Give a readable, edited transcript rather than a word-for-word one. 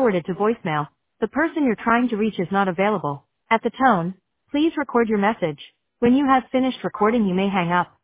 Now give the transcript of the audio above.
forwarded to voicemail. The person you're trying to reach is not available. At the tone, please record your message. When you have finished recording, you may hang up.